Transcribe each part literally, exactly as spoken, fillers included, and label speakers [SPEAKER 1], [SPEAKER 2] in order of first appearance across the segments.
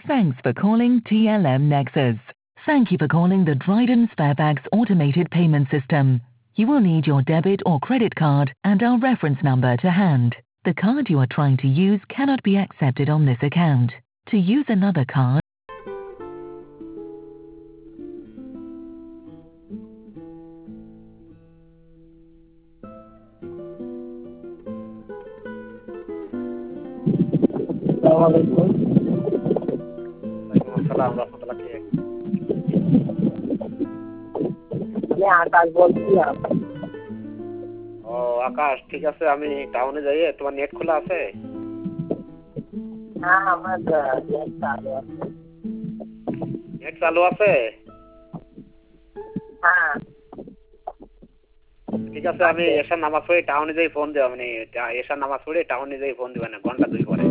[SPEAKER 1] Thanks for calling T L M Nexus. Thank you for calling the Dryden Sparebags automated payment system. You will need your debit or credit card and our reference number to hand. The card you are trying to use cannot be accepted on this account. To use another card,
[SPEAKER 2] আসসালাম রহমতুল্লাহ কে
[SPEAKER 3] আমি আকাশ বলছিলাম।
[SPEAKER 2] ও আকাশ, ঠিক আছে, আমি টাউনে যাই। তোমার net খোলা আছে?
[SPEAKER 3] হ্যাঁ, আমার নেট চালু আছে।
[SPEAKER 2] নেট চালু আছে?
[SPEAKER 3] হ্যাঁ,
[SPEAKER 2] ঠিক আছে, আমি এশার নামাজ পড়ে টাউনে যাই ফোন দেব। মানে এশার নামাজ পড়ে টাউনে যাই ফোন দিবেন ঘন্টা দুই পরে।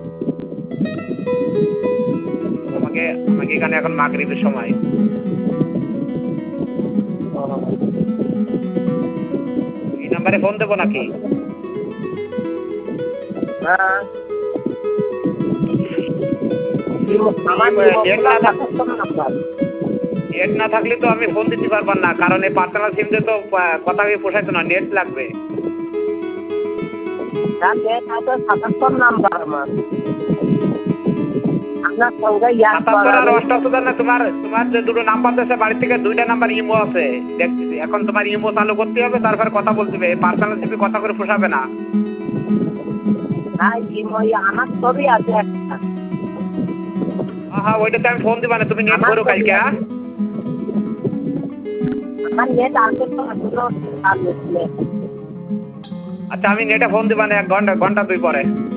[SPEAKER 2] আমাকে আমাকে এখানে এখন মাগরিবের সময়। এই নাম্বারে ফোন দেবো নাকি?
[SPEAKER 3] হ্যাঁ, আমার
[SPEAKER 2] নেট না থাক-
[SPEAKER 3] নাম্বার।
[SPEAKER 2] নেট না থাকলে তো আমি ফোন দিতে পারবার না, কারণ এই পার্সোনাল সিম দিয়ে তো আহ, কথা হয়ে পোষাইতো না, নেট লাগবে।
[SPEAKER 3] তার নেট আছে সাতাত্তর নাম্বার আমার। আপনার সঙ্গে ইয়াদ
[SPEAKER 2] সাতাত্তর আর
[SPEAKER 3] করা
[SPEAKER 2] অষ্টাত্তর না, তোমার তোমার যে দুটো নাম্বার আছে বাড়ি থেকে দুইটা নাম্বার ইমো আছে দেখতেছি। এখন তোমার ইমো চালু করতে হবে, তারপর কথা বলতে হবে। পার্সোনাল সিমে কথা করে পোষাবে না।
[SPEAKER 3] নাই, ওই আমার ছবি আছে একটা।
[SPEAKER 2] হ্যাঁ হ্যাঁ, ওইটাতে আমি ফোন দিবা না, তুমি নেট
[SPEAKER 3] আমার
[SPEAKER 2] করো
[SPEAKER 3] ছবি
[SPEAKER 2] কালকে। হ্যাঁ,
[SPEAKER 3] আছে। আমার নেট আছে তো, এখনো চালু নেট।
[SPEAKER 2] আচ্ছা, আমি নেটে ফোন দিবা না এক ঘন্টা ঘন্টা দুই পরে।